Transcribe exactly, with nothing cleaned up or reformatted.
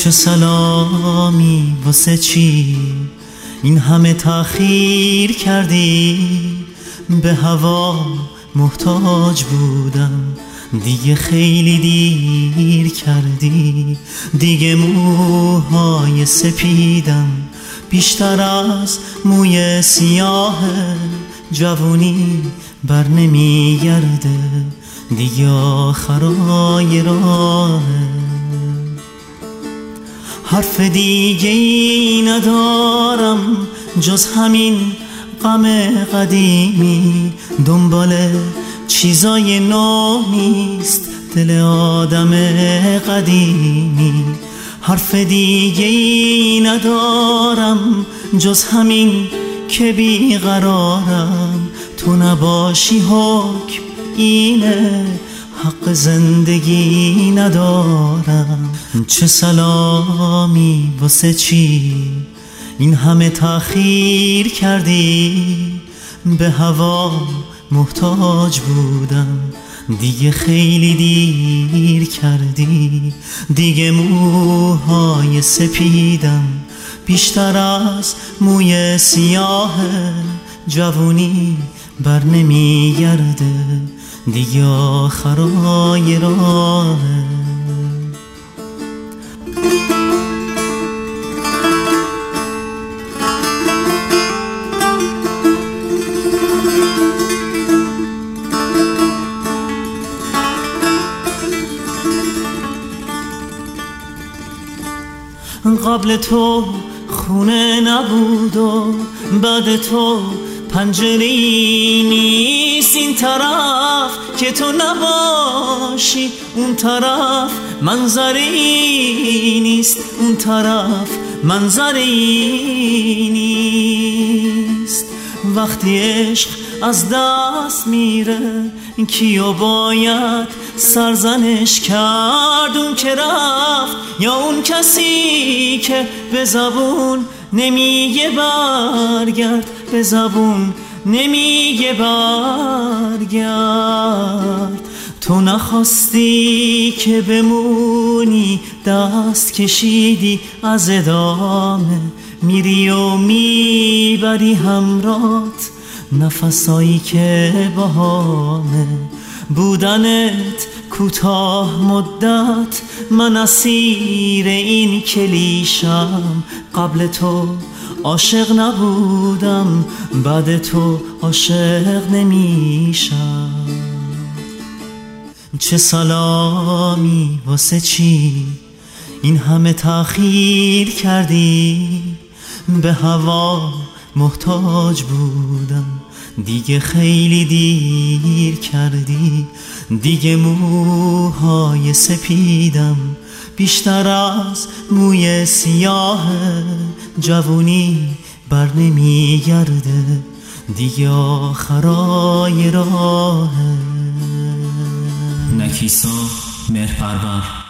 چه سلامی واسه چی این همه تأخیر کردی؟ به هوا محتاج بودم، دیگه خیلی دیر کردی. دیگه موهای سپیدم بیشتر از موی سیاه، جوونی بر نمیگرده دیگه آخرای راه. حرف دیگه ای ندارم جز همین غم قدیمی، دنبال چیزای نو نیست دل آدم قدیمی. حرف دیگه ای ندارم جز همین که بیقرارم، تو نباشی حکم اینه، حق زندگی ندارم. چه سلامی واسه چی این همه تأخیر کردی؟ به هوا محتاج بودم، دیگه خیلی دیر کردی. دیگه موهای سپیدم بیشتر از موی سیاه، جوونی بر نمیگرده دیگه آخرای راه. قبل تو خونه نبود و بعد تو پنجره‌ای نیست، این طرف که تو نباشی اون طرف منظره‌ای نیست، اون طرف منظره‌ای نیست. وقتی عشق از دست میره کیو باید سرزنش کرد؟ اون که رفت یا اون کسی که به زبون نمیگه برگرد، به زبون نمیگه برگرد. تو نخواستی که بمونی، دست کشیدی از ادامه، میری و میبری همرات نفسایی که بهامه. بودنت کوتاه مدت، من اسیر این کلیشم. قبل تو عاشق نبودم، بعد تو عاشق نمیشم. چه سلامی واسه چی این همه تأخیر کردی؟ به هوا محتاج بودم، دیگه خیلی دیر کردی. دیگه موهای سپیدم بیشتر از موی سیاه، جوونی بر نمیگرده دیگه آخرای راه. نکیسا مهرپرور.